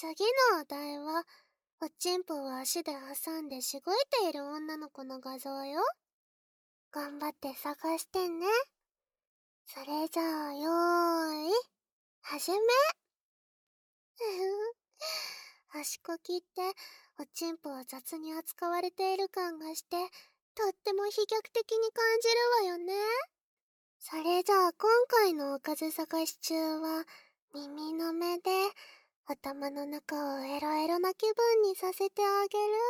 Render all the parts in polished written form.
次のお題は、おちんぽを足で挟んでしごいている女の子の画像よ。頑張って探してね。それじゃあ、よーい、始め。足こきって、おちんぽは雑に扱われている感がして、とっても飛脚的に感じるわよね。それじゃあ今回のおかず探し中は、耳の目で頭の中をエロエロな気分にさせてあげる。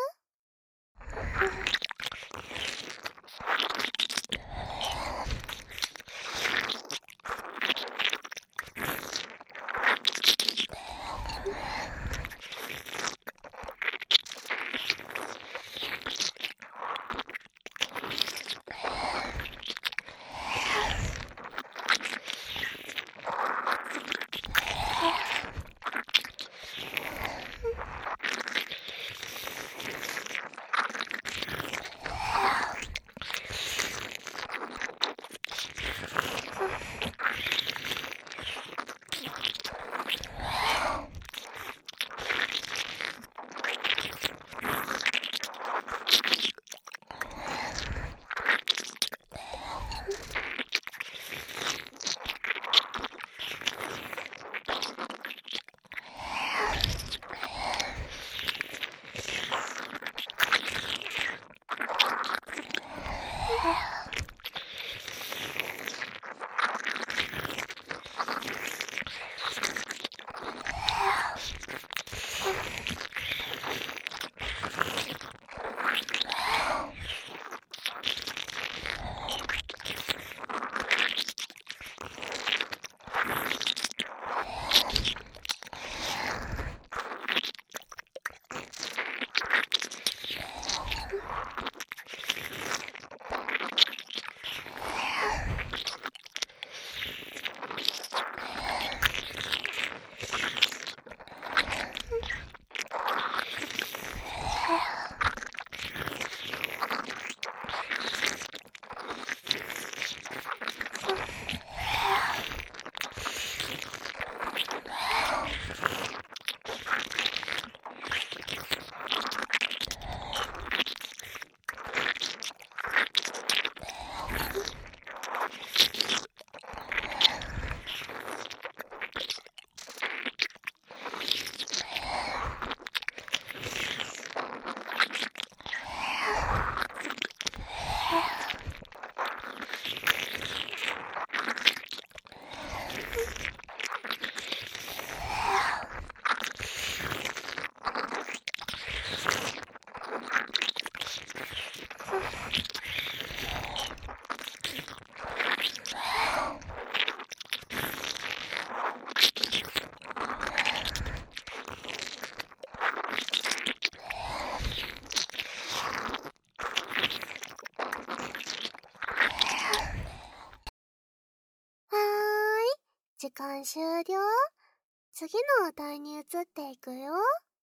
時間終了。次のお題に移っていくよ。